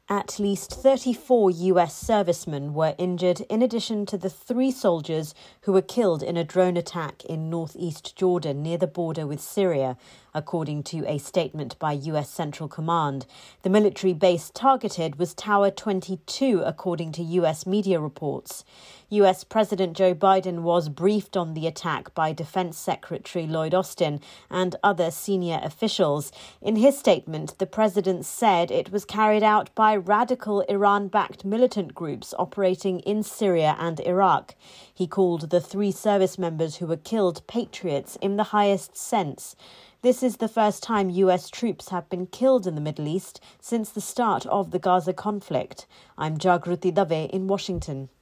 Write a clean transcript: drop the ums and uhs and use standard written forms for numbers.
At least 34 US servicemen were injured, in addition to the 3 soldiers who were killed in a drone attack in northeast Jordan near the border with Syria, according to a statement by US Central Command. The military base targeted was Tower 22, according to US media reports. US President Joe Biden was briefed on the attack by Defense Secretary Lloyd Austin and other senior officials. In his statement, the president said it was carried out by radical Iran-backed militant groups operating in Syria and Iraq. He called the 3 service members who were killed patriots in the highest sense. This is the first time US troops have been killed in the Middle East since the start of the Gaza conflict. I'm Jagruti Dave in Washington.